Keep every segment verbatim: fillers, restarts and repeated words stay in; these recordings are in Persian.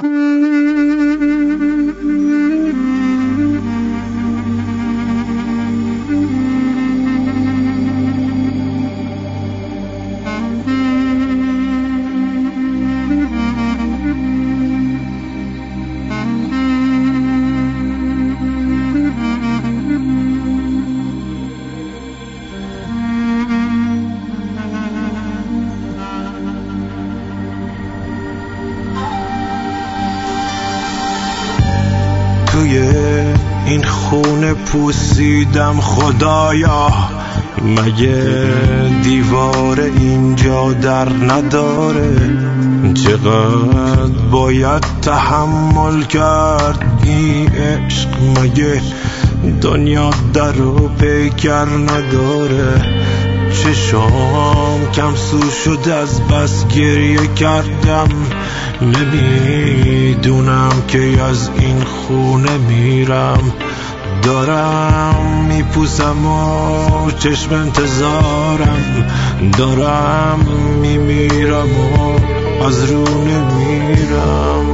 توی این خونه پوسیدم خدایا، مگه دیوار اینجا در نداره؟ چقدر باید تحمل کرد این عشق، مگه دنیا در و پیکر نداره؟ چشام کم سو شد از بس گریه کردم، نمیدونم که از این خونه میرم. دارم میپوسم و چشم انتظارم، دارم میمیرم و از رو نمیرم.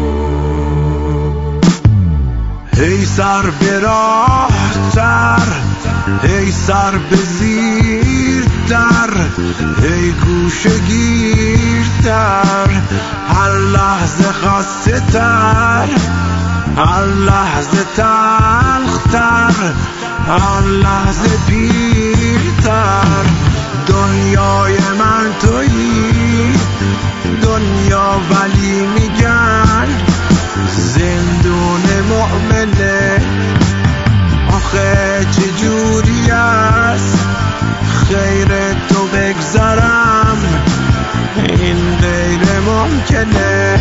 هی سر به راه تر، هی سر به زیر در، هی گوشه گیر در، هر لحظه خسته تر، هر لحظه تلخ تر، هر لحظه پیر تر. دنیای من تویی دنیا، ولی میگن زندون مؤمنه. آخه چجوری است خیر تو بگذارم، این غیر ممکنه.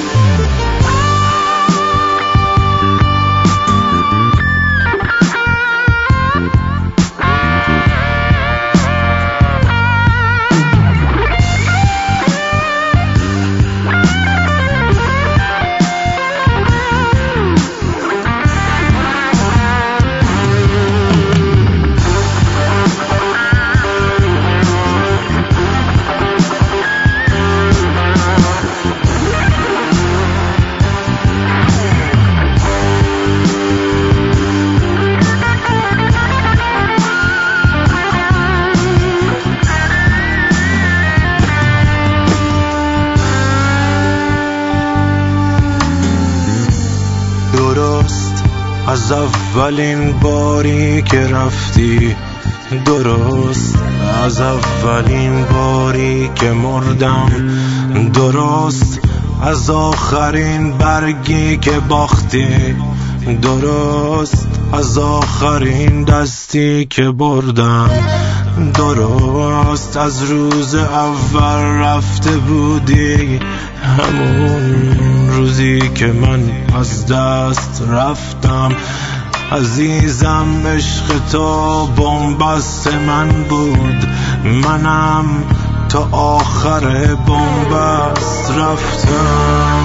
درست از اولین باری که رفتی، درست از اولین باری که مردم، درست از آخرین برگی که باختی، درست از آخرین دستی که بردم، درست از روز اول رفته بودی، همون روزی که من از دست رفتم. عزیزم عشق تو بن‌بست من بود، منم تا آخر بن‌بست رفتم.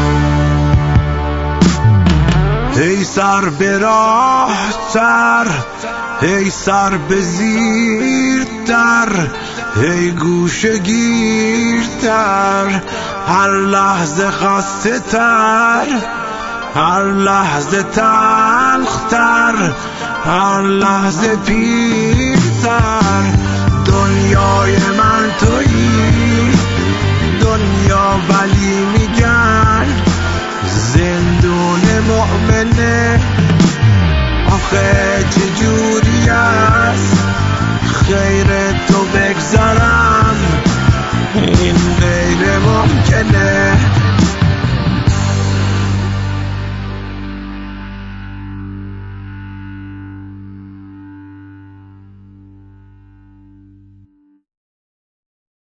هی سر به راه تر، هی سر به زیر در، هی گوشه گیر تر، هر لحظه خسته تر، هر لحظه تلخ تر، هر لحظه پیر تر. دنیای من تویی